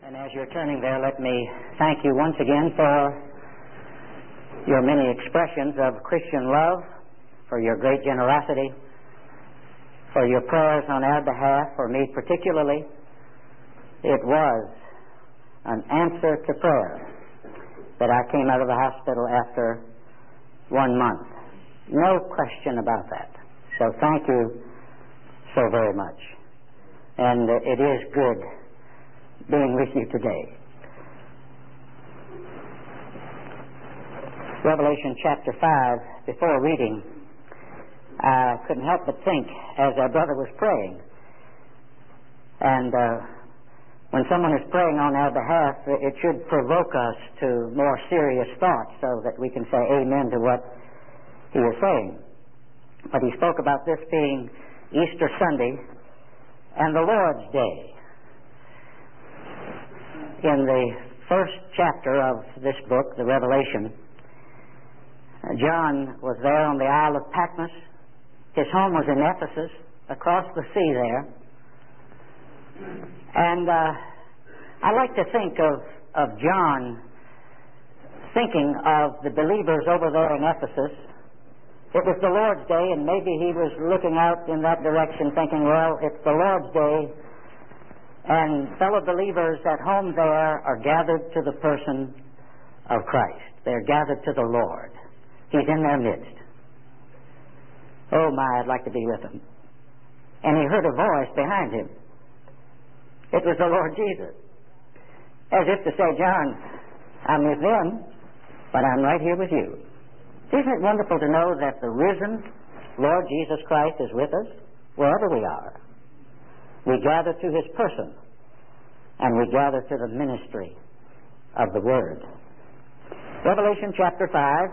And as you're turning there, let me thank you once again for your many expressions of Christian love, for your great generosity, for your prayers on our behalf, for me particularly. It was an answer to prayer that I came out of the hospital after 1 month. No question about that. So thank you so very much. And it is good being with you today. Revelation chapter 5, before reading, I couldn't help but think as our brother was praying. And when someone is praying on our behalf, it should provoke us to more serious thought so that we can say amen to what he is saying. But he spoke about this being Easter Sunday and the Lord's Day. In the first chapter of this book, the Revelation, John was there on the Isle of Patmos. His home was in Ephesus, across the sea there. And I like to think of John thinking of the believers over there in Ephesus. It was the Lord's Day, and maybe he was looking out in that direction thinking, well, it's the Lord's Day, and fellow believers at home there are gathered to the person of Christ. They're gathered to the Lord. He's in their midst. Oh my, I'd like to be with him. And he heard a voice behind him. It was the Lord Jesus. As if to say, John, I'm with them, but I'm right here with you. Isn't it wonderful to know that the risen Lord Jesus Christ is with us wherever we are? We gather to his person, and we gather to the ministry of the Word. Revelation chapter 5.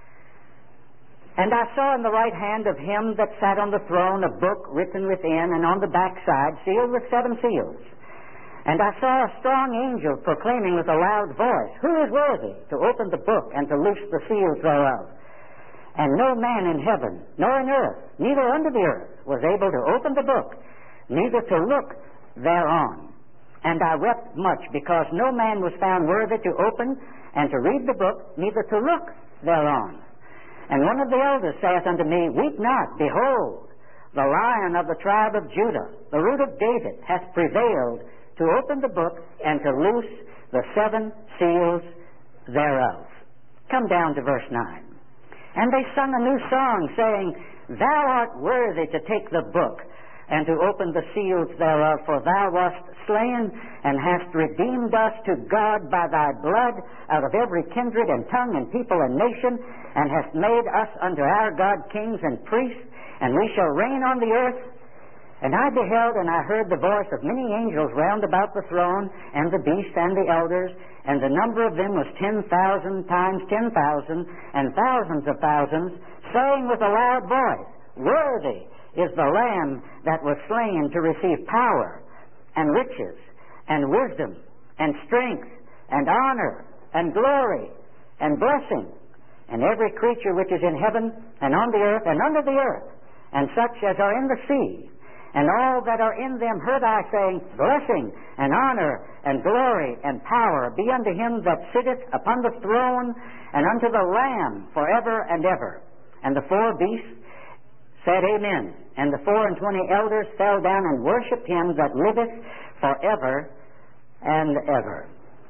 And I saw in the right hand of him that sat on the throne a book written within, and on the backside sealed with 7 seals. And I saw a strong angel proclaiming with a loud voice, Who is worthy to open the book and to loose the seals thereof? And no man in heaven, nor in earth, neither under the earth, was able to open the book, neither to look thereon. And I wept much, because no man was found worthy to open and to read the book, neither to look thereon. And one of the elders saith unto me, Weep not, behold, the Lion of the tribe of Judah, the root of David, hath prevailed to open the book and to loose the 7 seals thereof. Come down to verse 9. And they sung a new song, saying, Thou art worthy to take the book and to open the seals thereof, for thou wast slain and hast redeemed us to God by thy blood out of every kindred and tongue and people and nation, and hast made us unto our God kings and priests, and we shall reign on the earth. And I beheld, and I heard the voice of many angels round about the throne, and the beast, and the elders, and the number of them was 10,000 times 10,000, and thousands of thousands, saying with a loud voice, Worthy is the Lamb that was slain to receive power, and riches, and wisdom, and strength, and honor, and glory, and blessing. And every creature which is in heaven, and on the earth, and under the earth, and such as are in the sea, and all that are in them heard I saying, Blessing, and honor, and glory, and power be unto him that sitteth upon the throne, and unto the Lamb forever and ever. And the 4 beasts said, Amen. And the 24 elders fell down and worshipped him that liveth forever and ever.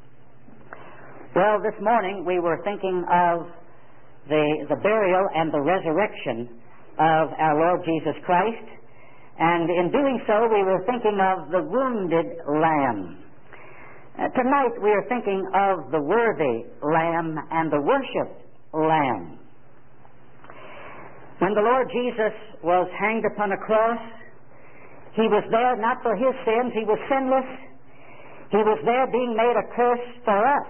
Well, this morning we were thinking of the burial and the resurrection of our Lord Jesus Christ. And in doing so, we were thinking of the wounded Lamb. Tonight we are thinking of the worthy Lamb and the worshiped Lamb. When the Lord Jesus was hanged upon a cross, he was there not for his sins. He was sinless. He was there being made a curse for us.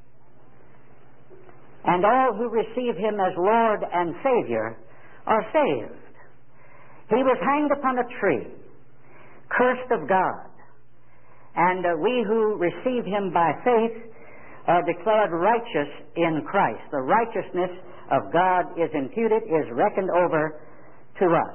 And all who receive him as Lord and Savior are saved. He was hanged upon a tree, cursed of God. And we who receive him by faith are declared righteous in Christ. The righteousness of God is imputed, is reckoned over to us.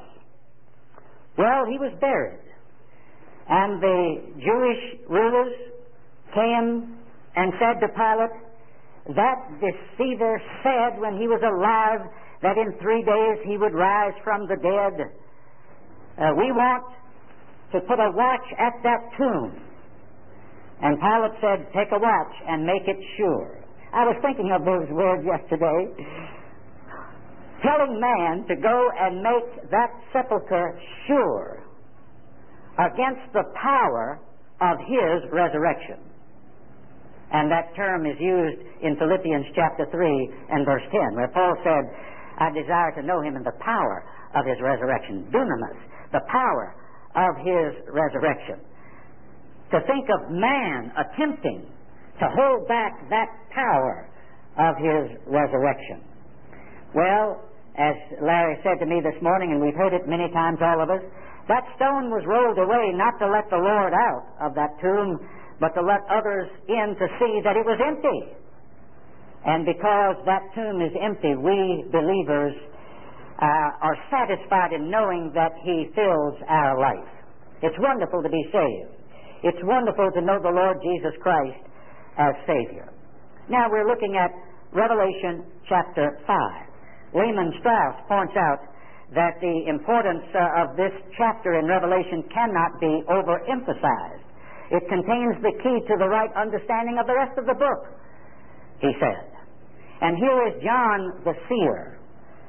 Well, he was buried. And the Jewish rulers came and said to Pilate, "That deceiver said when he was alive that in 3 days he would rise from the dead. We want to put a watch at that tomb." And Pilate said, "Take a watch and make it sure." I was thinking of those words yesterday. Telling man to go and make that sepulcher sure against the power of his resurrection. And that term is used in Philippians chapter 3 and verse 10, where Paul said, "I desire to know him in the power of his resurrection." Dunamis, the power of his resurrection. To think of man attempting to hold back that power of his resurrection. Well, as Larry said to me this morning, and we've heard it many times, all of us, that stone was rolled away not to let the Lord out of that tomb, but to let others in to see that it was empty. And because that tomb is empty, we believers are satisfied in knowing that He fills our life. It's wonderful to be saved. It's wonderful to know the Lord Jesus Christ as Savior. Now we're looking at Revelation chapter 5. Lehman Strauss points out that the importance of this chapter in Revelation cannot be overemphasized. It contains the key to the right understanding of the rest of the book, he said. And here is John the seer.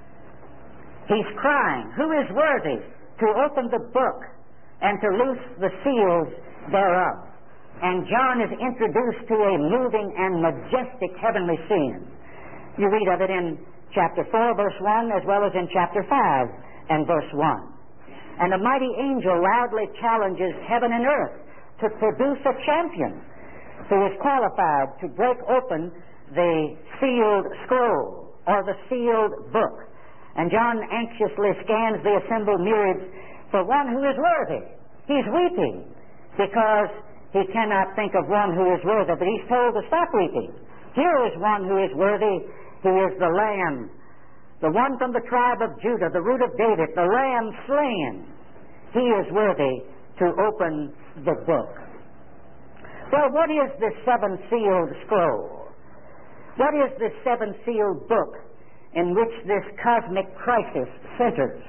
He's crying, "Who is worthy to open the book and to loose the seals thereof?" And John is introduced to a moving and majestic heavenly scene. You read of it in chapter 4, verse 1, as well as in chapter 5 and verse 1. And a mighty angel loudly challenges heaven and earth to produce a champion who is qualified to break open the sealed scroll or the sealed book. And John anxiously scans the assembled myriads for one who is worthy. He's weeping because he cannot think of one who is worthy, but he's told to stop weeping. Here is one who is worthy. He is the Lamb, the one from the tribe of Judah, the root of David, the Lamb slain. He is worthy to open the book. Well, what is this seven-sealed scroll? What is this seven-sealed book in which this cosmic crisis centers?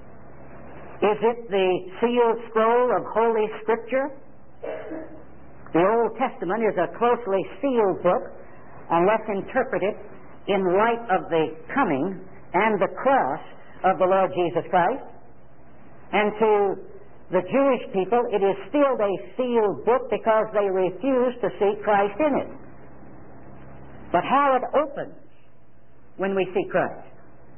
Is it the sealed scroll of Holy Scripture? The Old Testament is a closely sealed book unless interpreted in light of the coming and the cross of the Lord Jesus Christ. And to the Jewish people, it is still a sealed book because they refuse to see Christ in it. But how it opens when we see Christ?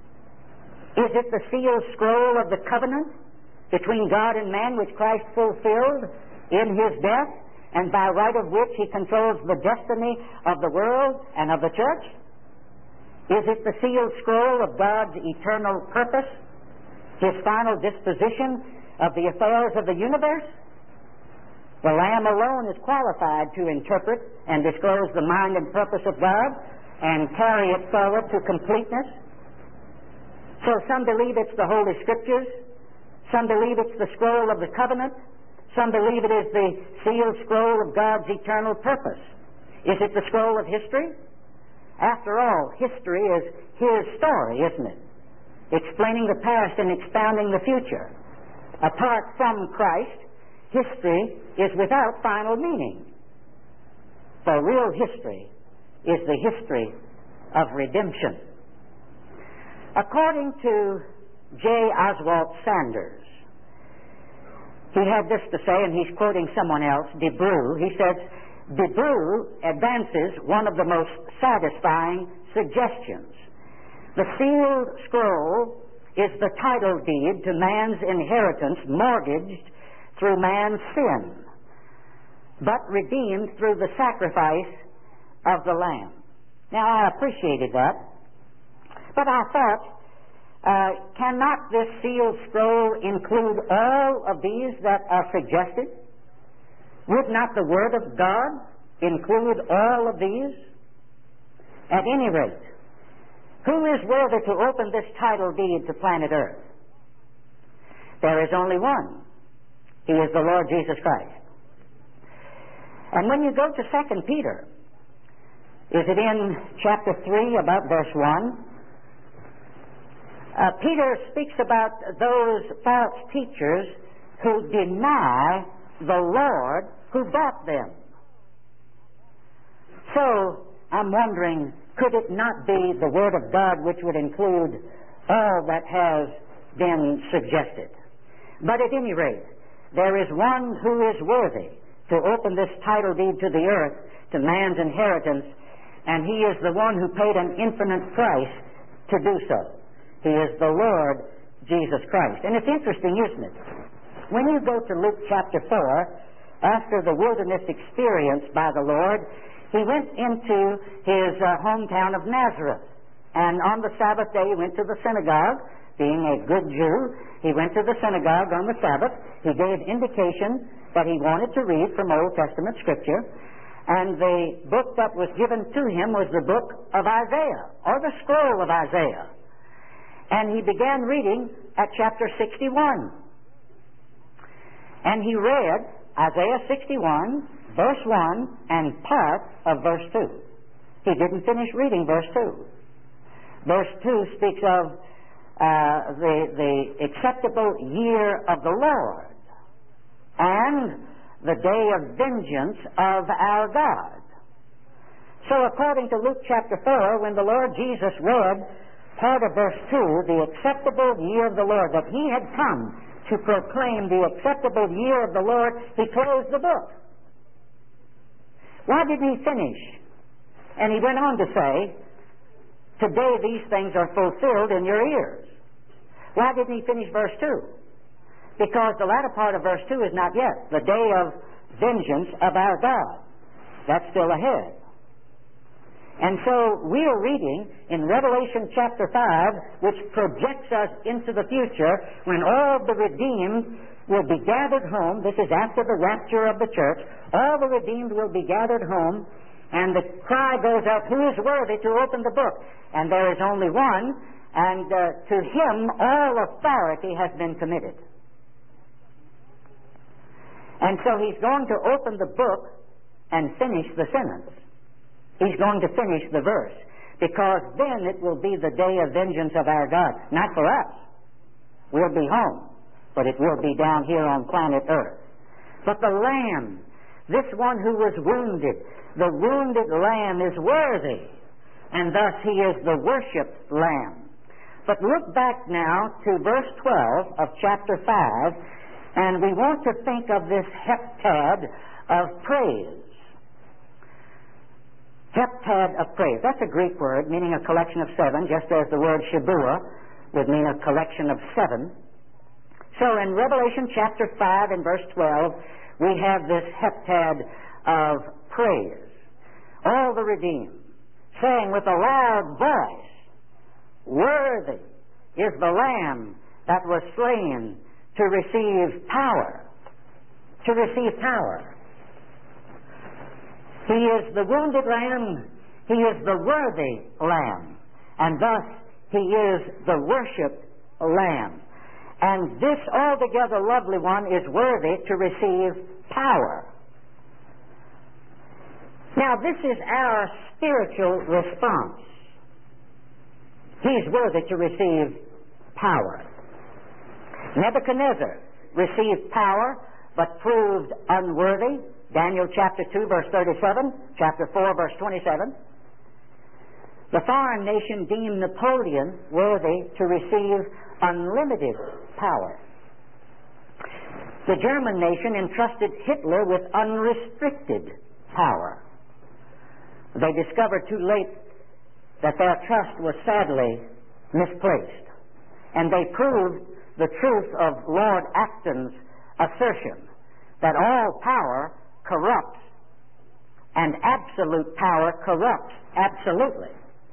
Is it the sealed scroll of the covenant between God and man, which Christ fulfilled in His death, and by right of which He controls the destiny of the world and of the church? Is it the sealed scroll of God's eternal purpose, His final disposition of the affairs of the universe? The Lamb alone is qualified to interpret and disclose the mind and purpose of God and carry it forward to completeness. So some believe it's the Holy Scriptures. Some believe it's the scroll of the covenant. Some believe it is the sealed scroll of God's eternal purpose. Is it the scroll of history? After all, history is His story, isn't it? Explaining the past and expounding the future. Apart from Christ, history is without final meaning. For real history is the history of redemption. According to J. Oswald Sanders, he had this to say, and he's quoting someone else, De Brew. He says, De Brew advances one of the most satisfying suggestions. The sealed scroll is the title deed to man's inheritance mortgaged through man's sin, but redeemed through the sacrifice of the Lamb. Now, I appreciated that, but I thought, cannot this sealed scroll include all of these that are suggested? Would not the Word of God include all of these? At any rate, who is worthy to open this title deed to planet Earth? There is only one. He is the Lord Jesus Christ. And when you go to 2 Peter, is it in chapter 3, about verse 1? Peter speaks about those false teachers who deny the Lord who bought them. So, I'm wondering, could it not be the Word of God which would include all that has been suggested? But at any rate, there is one who is worthy to open this title deed to the earth, to man's inheritance, and he is the one who paid an infinite price to do so. He is the Lord Jesus Christ. And it's interesting, isn't it? When you go to Luke chapter 4, after the wilderness experience by the Lord, he went into his hometown of Nazareth. And on the Sabbath day, he went to the synagogue. Being a good Jew, he went to the synagogue on the Sabbath. He gave indication that he wanted to read from Old Testament Scripture. And the book that was given to him was the book of Isaiah, or the scroll of Isaiah. And he began reading at chapter 61. And he read Isaiah 61, verse 1, and part of verse 2. He didn't finish reading verse 2. Verse 2 speaks of the acceptable year of the Lord and the day of vengeance of our God. So according to Luke chapter 4, when the Lord Jesus read part of verse 2, the acceptable year of the Lord, that he had come to proclaim the acceptable year of the Lord, he closed the book. Why didn't he finish? And he went on to say, today these things are fulfilled in your ears. Why didn't he finish verse 2? Because the latter part of verse 2 is not yet. The day of vengeance of our God. That's still ahead. And so we are reading in Revelation chapter 5, which projects us into the future when all the redeemed will be gathered home. This is after the rapture of the church. All the redeemed will be gathered home, and the cry goes out, who is worthy to open the book? And there is only one, and to him all authority has been committed. And so he's going to open the book and finish the sentence. He's going to finish the verse, because then it will be the day of vengeance of our God. Not for us. We'll be home, but it will be down here on planet Earth. But the Lamb, this one who was wounded, the wounded Lamb is worthy, and thus he is the worshiped Lamb. But look back now to verse 12 of chapter 5, and we want to think of this heptad of praise. Heptad of praise. That's a Greek word meaning a collection of seven, just as the word Shabua would mean a collection of seven. So in Revelation chapter 5 and verse 12, we have this heptad of praise. All the redeemed, saying with a loud voice, worthy is the Lamb that was slain to receive power. To receive power. He is the wounded Lamb. He is the worthy Lamb. And thus, he is the worshiped Lamb. And this altogether lovely one is worthy to receive power. Now, this is our spiritual response. He's worthy to receive power. Nebuchadnezzar received power, but proved unworthy. Daniel chapter 2, verse 37, chapter 4, verse 27. The foreign nation deemed Napoleon worthy to receive unlimited power. The German nation entrusted Hitler with unrestricted power. They discovered too late that their trust was sadly misplaced. And they proved the truth of Lord Acton's assertion that all power corrupts, and absolute power corrupts absolutely.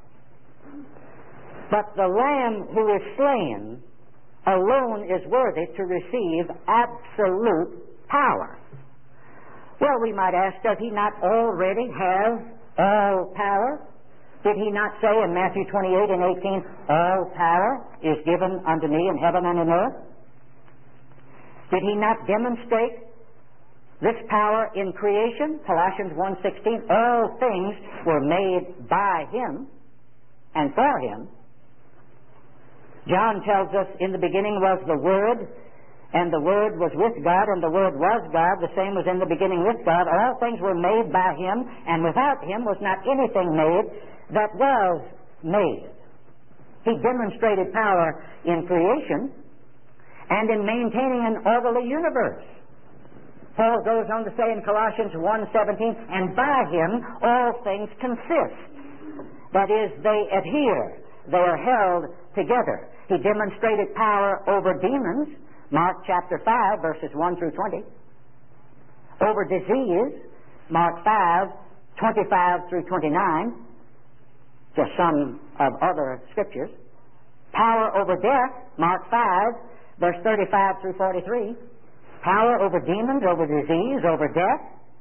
But the Lamb who is slain alone is worthy to receive absolute power. Well, we might ask, does he not already have all power? Did he not say in Matthew 28 and 18, all power is given unto me in heaven and in earth? Did he not demonstrate This power in creation, Colossians 1:16, all things were made by Him and for Him. John tells us, in the beginning was the Word, and the Word was with God, and the Word was God. The same was in the beginning with God. All things were made by Him, and without Him was not anything made that was made. He demonstrated power in creation and in maintaining an orderly universe. Paul goes on to say in Colossians 1:17, and by Him all things consist. That is, they adhere. They are held together. He demonstrated power over demons, Mark chapter 5, verses 1 through 20. Over disease, Mark 5, 25 through 29. Just some of other scriptures. Power over death, Mark 5, verse 35 through 43. Power over demons, over disease, over death.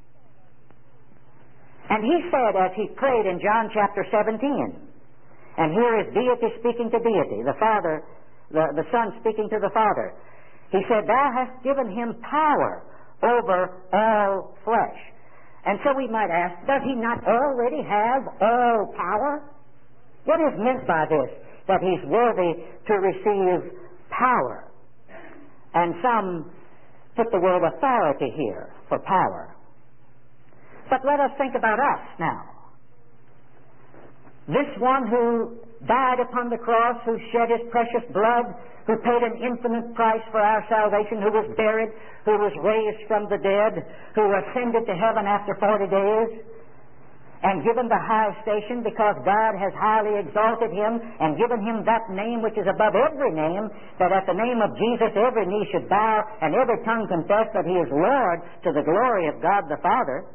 And he said, as he prayed in John chapter 17, and here is deity speaking to deity, the Father, the Son speaking to the Father. He said, Thou hast given Him power over all flesh. And so we might ask, does He not already have all power? What is meant by this? That He's worthy to receive power. And some put the word authority here for power. But let us think about us now. This one who died upon the cross, who shed His precious blood, who paid an infinite price for our salvation, who was buried, who was raised from the dead, who ascended to heaven after 40 days, and given the high station because God has highly exalted Him and given Him that name which is above every name, that at the name of Jesus every knee should bow and every tongue confess that He is Lord, to the glory of God the Father.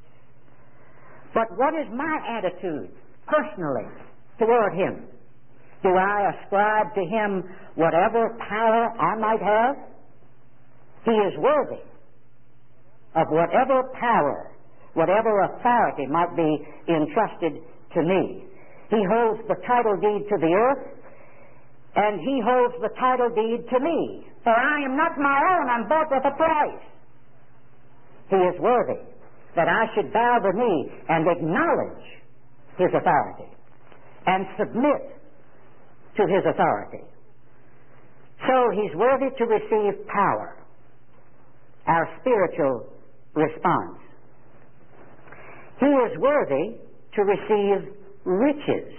But what is my attitude personally toward Him? Do I ascribe to Him whatever power I might have? He is worthy of whatever power, whatever authority might be entrusted to me. He holds the title deed to the earth, and He holds the title deed to me. For I am not my own, I'm bought with a price. He is worthy that I should bow the knee and acknowledge His authority and submit to His authority. So He's worthy to receive power, our spiritual response. He is worthy to receive riches.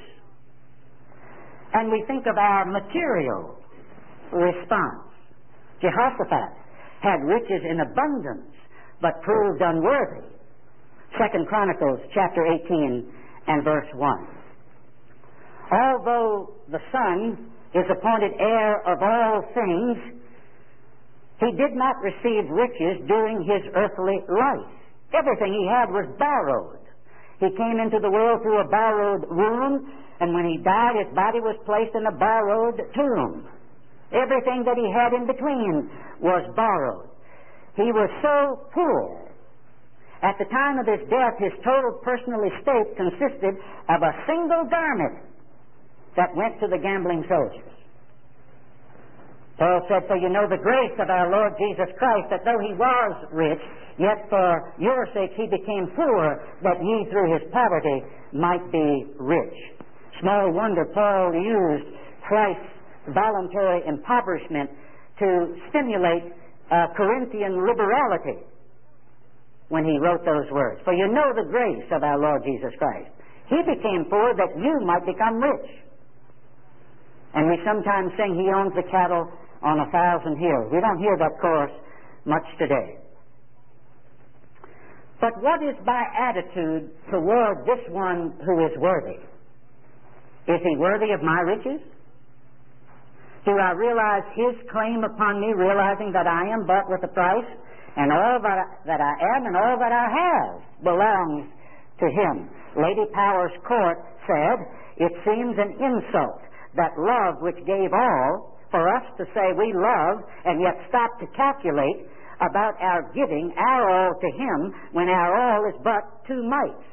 And we think of our material response. Jehoshaphat had riches in abundance, but proved unworthy. 2 Chronicles chapter 18 and verse 1. Although the Son is appointed heir of all things, He did not receive riches during His earthly life. Everything He had was borrowed. He came into the world through a borrowed womb, and when He died, His body was placed in a borrowed tomb. Everything that He had in between was borrowed. He was so poor. At the time of His death, His total personal estate consisted of a single garment that went to the gambling soldiers. Paul said, For you know the grace of our Lord Jesus Christ, that though He was rich, yet for your sake He became poor, that ye through His poverty might be rich. Small wonder Paul used Christ's voluntary impoverishment to stimulate Corinthian liberality when he wrote those words. For you know the grace of our Lord Jesus Christ. He became poor that you might become rich. And we sometimes sing, He owns the cattle on 1,000 hills. We don't hear that chorus much today. But what is my attitude toward this one who is worthy? Is He worthy of my riches? Do I realize His claim upon me, realizing that I am bought with a price, and all that I am and all that I have belongs to Him? Lady Power's court said, It seems an insult that love which gave all, for us to say we love and yet stop to calculate about our giving our all to Him when our all is but 2 mites.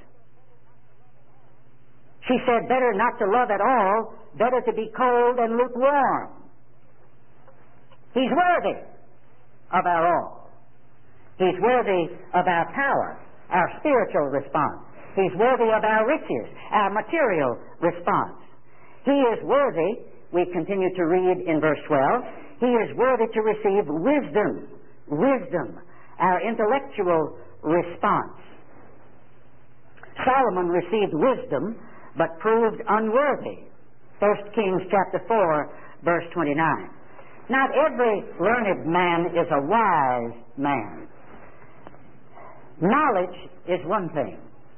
She said, better not to love at all, better to be cold and lukewarm. He's worthy of our all. He's worthy of our power, our spiritual response. He's worthy of our riches, our material response. He is worthy, we continue to read in verse 12, He is worthy to receive wisdom, our intellectual response. Solomon received wisdom, but proved unworthy. 1 Kings chapter 4, verse 29. Not every learned man is a wise man. Knowledge is one thing.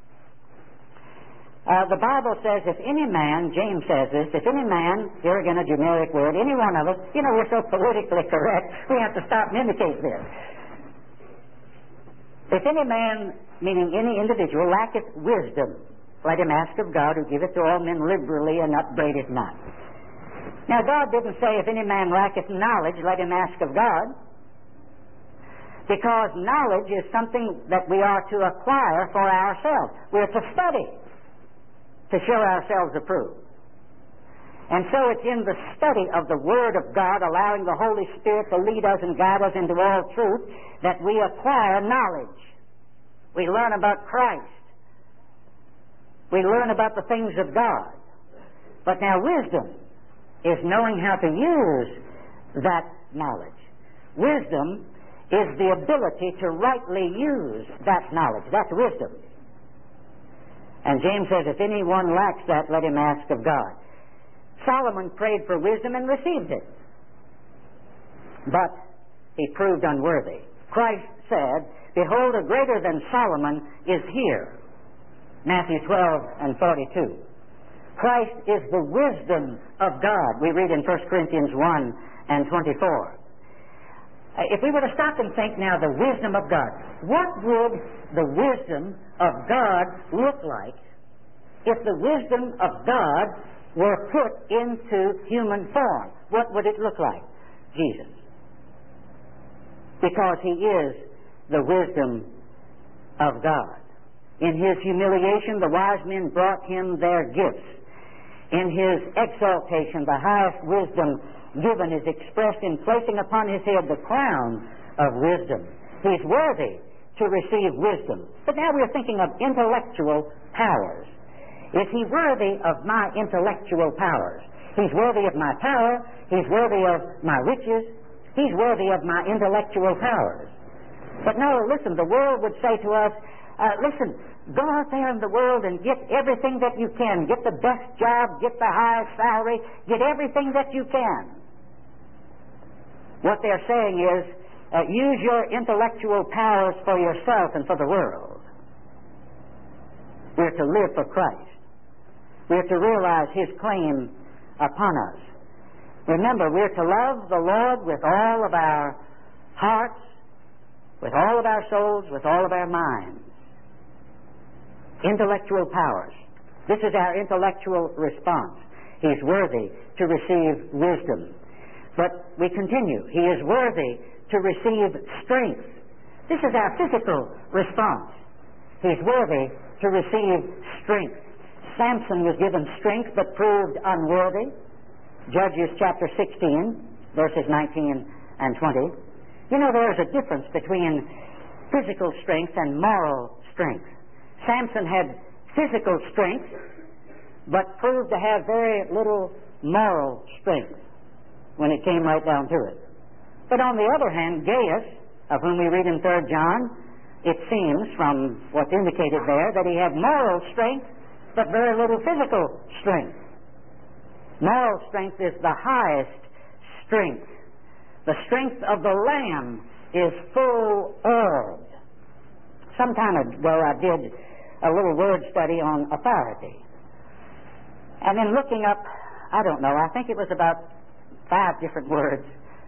The Bible says, if any man, James says this, if any man, here again a generic word, any one of us, we're so politically correct, we have to stop and indicate this. If any man, meaning any individual, lacketh wisdom, let him ask of God, who giveth to all men liberally and upbraideth not. Now, God didn't say, if any man lacketh knowledge, let him ask of God, because knowledge is something that we are to acquire for ourselves. We're to study to show ourselves approved. And so it's in the study of the Word of God, allowing the Holy Spirit to lead us and guide us into all truth, that we acquire knowledge. We learn about Christ. We learn about the things of God. But now wisdom is knowing how to use that knowledge. Wisdom is the ability to rightly use that knowledge. That's wisdom. And James says, if anyone lacks that, let him ask of God. Solomon prayed for wisdom and received it. But he proved unworthy. Christ said, behold, a greater than Solomon is here. Matthew 12 and 42. Christ is the wisdom of God. We read in 1 Corinthians 1 and 24. If we were to stop and think now, the wisdom of God, what would the wisdom of God look like if the wisdom of God were put into human form? What would it look like? Jesus. Because He is the wisdom of God. In His humiliation, the wise men brought Him their gifts. In His exaltation, the highest wisdom given is expressed in placing upon His head the crown of wisdom. He's worthy to receive wisdom. But now we're thinking of intellectual powers. Is He worthy of my intellectual powers? He's worthy of my power. He's worthy of my riches. He's worthy of my intellectual powers. But no, listen, the world would say to us, listen, go out there in the world and get everything that you can. Get the best job, get the highest salary, get everything that you can. What they're saying is, use your intellectual powers for yourself and for the world. We're to live for Christ. We're to realize His claim upon us. Remember, we're to love the Lord with all of our hearts, with all of our souls, with all of our minds. Intellectual powers. This is our intellectual response. He's worthy to receive wisdom. But we continue. He is worthy to receive strength. This is our physical response. He's worthy to receive strength. Samson was given strength but proved unworthy. Judges chapter 16, verses 19 and 20. You know, there's a difference between physical strength and moral strength. Samson had physical strength but proved to have very little moral strength when it came right down to it. But on the other hand, Gaius, of whom we read in 3 John, it seems from what's indicated there that he had moral strength but very little physical strength. Moral strength is the highest strength. The strength of the Lamb is full-orbed. Some time ago I did a little word study on authority. And then looking up, I don't know, I think it was about 5 different words.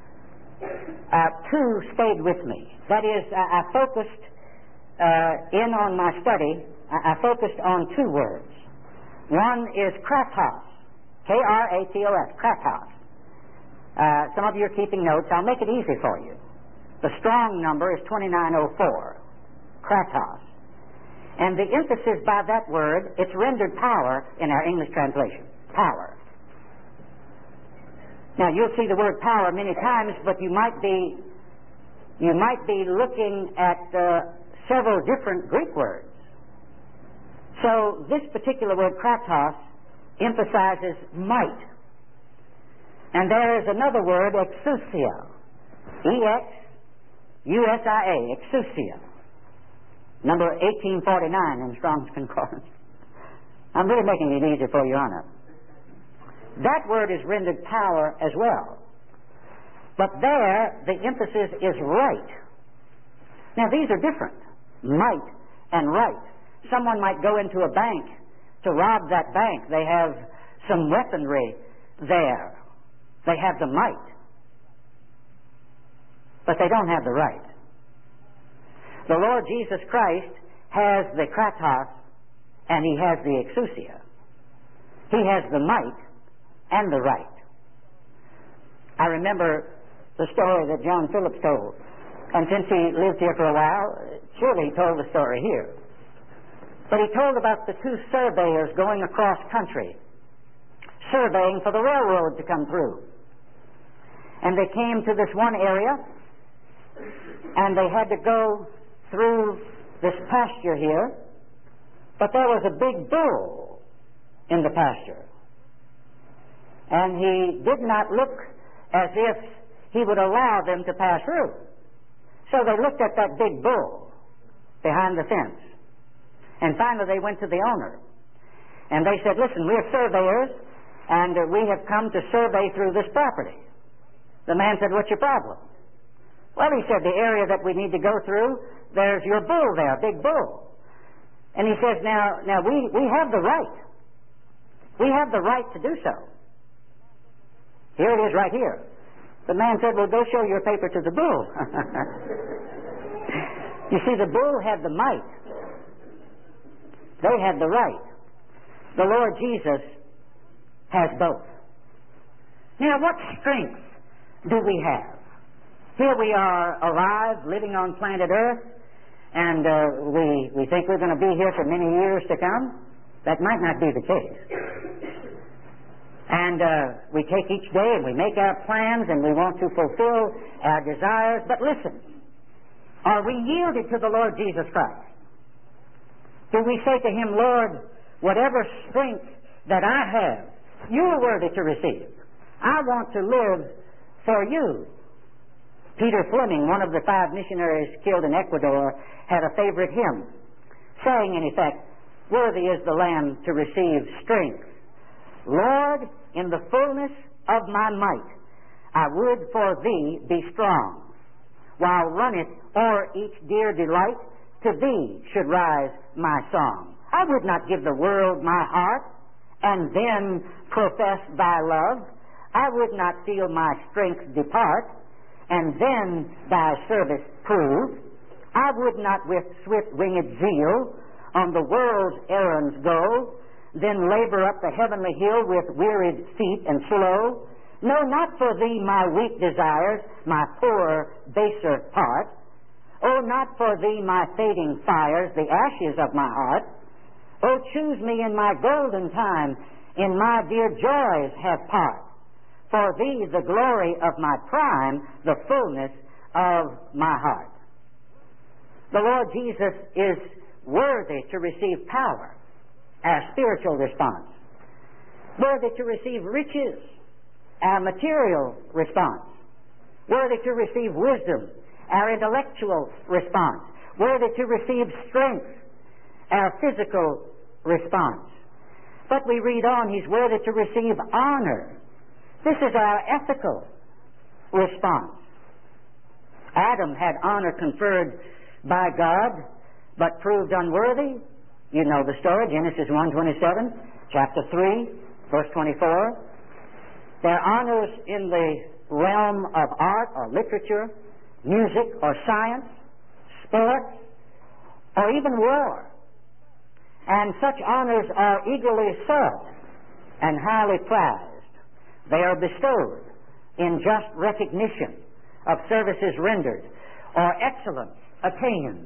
2 stayed with me. That is, I focused in on my study, I focused on 2 words. One is kratos, K-R-A-T-O-S, kratos. Some of you are keeping notes. I'll make it easy for you. The strong number is 2904, kratos. And the emphasis by that word, it's rendered power in our English translation. Power. Now, you'll see the word power many times, but you might you might be looking at several different Greek words. So this particular word, kratos, emphasizes might. And there is another word, exousia. E-X-U-S-I-A, exousia. Number 1849 in Strong's Concordance. I'm really making it easier for you, aren't I? That word is rendered power as well. But there, the emphasis is right. Now, these are different. Might and right. Someone might go into a bank to rob that bank. They have some weaponry there. They have the might. But they don't have the right. The Lord Jesus Christ has the kratos and He has the exousia. He has the might and the right. I remember the story that John Phillips told. And since he lived here for a while, surely he told the story here. But he told about the two surveyors going across country, surveying for the railroad to come through. And they came to this one area, and they had to go through this pasture here, but there was a big bull in the pasture. And he did not look as if he would allow them to pass through. So they looked at that big bull behind the fence. And finally they went to the owner. And they said, listen, we're surveyors, and we have come to survey through this property. The man said, what's your problem? Well, he said, the area that we need to go through, there's your bull there, a big bull. And he says, now we have the right. We have the right to do so. Here it is right here. The man said, well, go show your paper to the bull. You see, the bull had the might. They had the right. The Lord Jesus has both. Now, what strength do we have? Here we are alive, living on planet Earth, and we think we're going to be here for many years to come. That might not be the case. And we take each day and we make our plans and we want to fulfill our desires. But listen, are we yielded to the Lord Jesus Christ? Do we say to Him, Lord, whatever strength that I have, You are worthy to receive. I want to live for You. Peter Fleming, one of the 5 missionaries killed in Ecuador, had a favorite hymn, saying in effect, worthy is the Lamb to receive strength. Lord, in the fullness of my might, I would for Thee be strong. While runneth o'er each dear delight, to Thee should rise my song. I would not give the world my heart, and then profess Thy love. I would not feel my strength depart, and then Thy service prove. I would not with swift-winged zeal on the world's errands go, then labor up the heavenly hill with wearied feet and slow. No, not for Thee my weak desires, my poor, baser part. Oh, not for Thee my fading fires, the ashes of my heart. Oh, choose me in my golden time, in my dear joys have part. For Thee the glory of my prime, the fullness of my heart. The Lord Jesus is worthy to receive power, our spiritual response. Worthy to receive riches, our material response. Worthy to receive wisdom, our intellectual response. Worthy to receive strength, our physical response. But we read on, He's worthy to receive honor. This is our ethical response. Adam had honor conferred by God, but proved unworthy. You know the story, Genesis 1:27, chapter 3, verse 24. There are honors in the realm of art or literature, music or science, sports, or even war. And such honors are eagerly sought and highly prized. They are bestowed in just recognition of services rendered or excellence attained,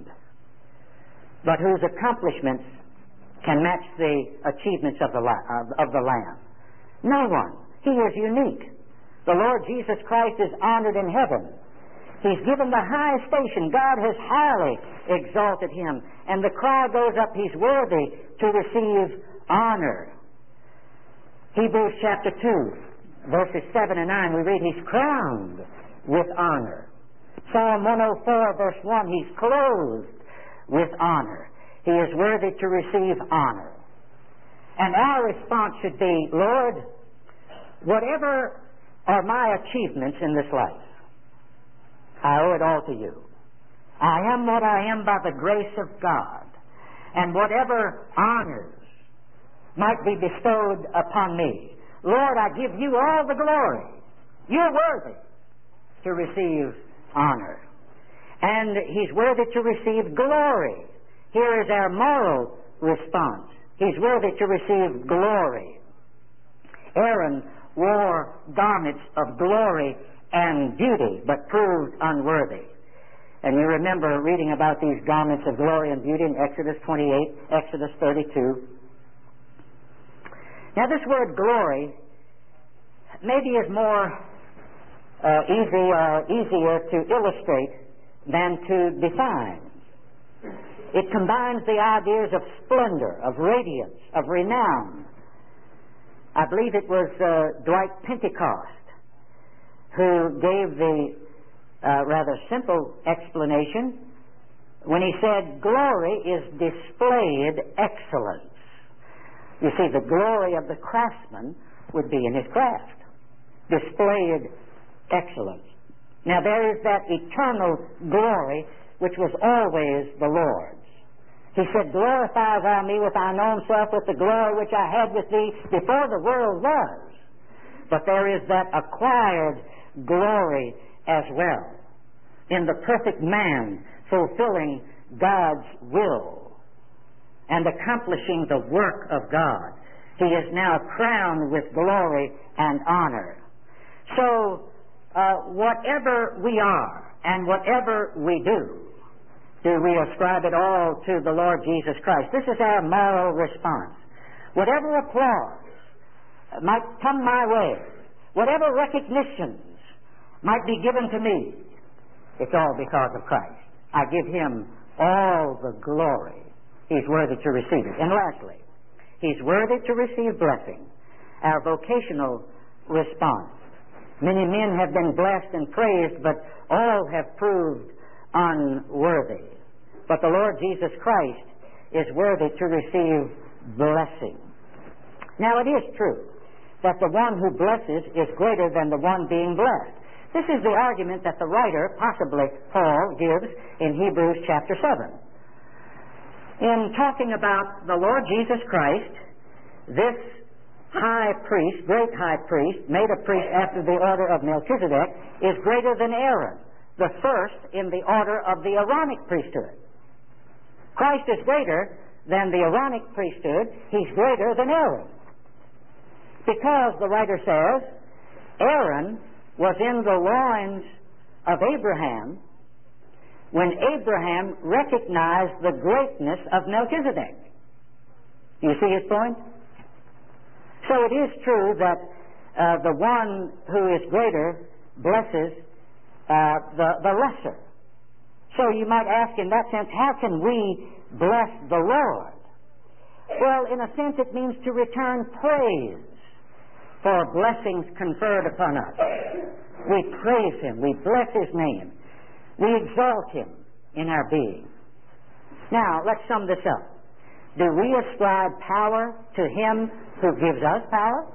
but whose accomplishments can match the achievements of the Lamb. No one. He is unique. The Lord Jesus Christ is honored in heaven. He's given the highest station. God has highly exalted him. And the cry goes up, he's worthy to receive honor. Hebrews chapter 2, verses 7 and 9, we read, he's crowned with honor. Psalm 104, verse 1, he's clothed with honor. He is worthy to receive honor. And our response should be, Lord, whatever are my achievements in this life, I owe it all to you. I am what I am by the grace of God. And whatever honors might be bestowed upon me, Lord, I give you all the glory. You're worthy to receive honor. And he's worthy to receive glory. Here is our moral response. He's worthy to receive glory. Aaron wore garments of glory and beauty, but proved unworthy. And you remember reading about these garments of glory and beauty in Exodus 28, Exodus 32. Now this word glory maybe is more easier to illustrate than to define. It combines the ideas of splendor, of radiance, of renown. I believe it was Dwight Pentecost who gave the rather simple explanation when he said, glory is displayed excellence. You see, the glory of the craftsman would be in his craft. Displayed excellence. Now there is that eternal glory which was always the Lord's. He said, glorify thou me with thine own self with the glory which I had with thee before the world was. But there is that acquired glory as well in the perfect man fulfilling God's will and accomplishing the work of God. He is now crowned with glory and honor. So, whatever we are and whatever we do we ascribe it all to the Lord Jesus Christ. This is our moral response. Whatever applause might come my way, whatever recognitions might be given to me, it's all because of Christ. I give him all the glory. He's worthy to receive it. And lastly, he's worthy to receive blessing, our vocational response. Many men have been blessed and praised, but all have proved unworthy. But the Lord Jesus Christ is worthy to receive blessing. Now it is true that the one who blesses is greater than the one being blessed. This is the argument that the writer, possibly Paul, gives in Hebrews chapter 7. In talking about the Lord Jesus Christ, this high priest, great high priest, made a priest after the order of Melchizedek, is greater than Aaron, the first in the order of the Aaronic priesthood. Christ is greater than the Aaronic priesthood. He's greater than Aaron. Because, the writer says, Aaron was in the loins of Abraham when Abraham recognized the greatness of Melchizedek. You see his point? So it is true that the one who is greater blesses the lesser. So you might ask in that sense, how can we bless the Lord? Well, in a sense it means to return praise for blessings conferred upon us. We praise him, we bless his name, we exalt him in our being. Now, let's sum this up. Do we ascribe power to him who gives us power?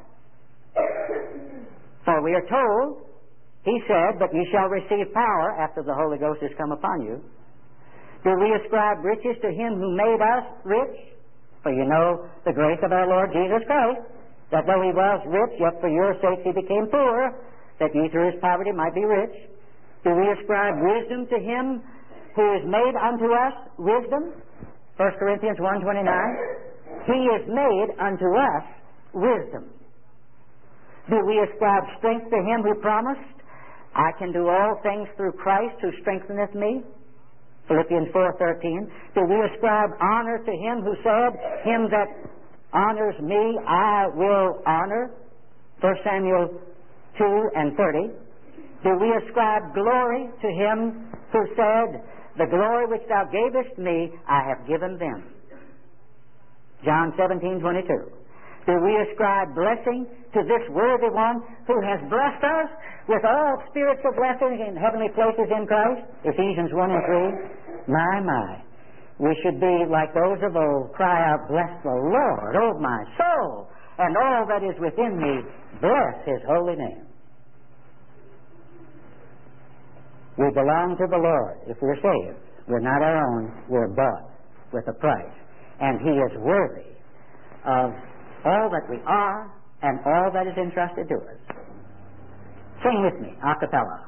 For we are told, he said, but ye shall receive power after the Holy Ghost has come upon you. Do we ascribe riches to him who made us rich? For you know the grace of our Lord Jesus Christ, that though he was rich, yet for your sakes he became poor, that ye through his poverty might be rich. Do we ascribe wisdom to him who is made unto us wisdom? 1 Corinthians 1:29. He is made unto us wisdom. Do we ascribe strength to him who promised, I can do all things through Christ who strengtheneth me? Philippians 4:13. Do we ascribe honor to him who said, him that honors me I will honor? 1 Samuel 2:30. Do we ascribe glory to Him who said, "The glory which thou gavest me, I have given them"? John 17:22. Do we ascribe blessing to this worthy one who has blessed us with all spiritual blessings in heavenly places in Christ? Ephesians 1:3. My. We should be like those of old, cry out, "Bless the Lord, O my soul, and all that is within me, bless His holy name." We belong to the Lord if we're saved. We're not our own. We're bought with a price. And He is worthy of all that we are and all that is entrusted to us. Sing with me, a cappella.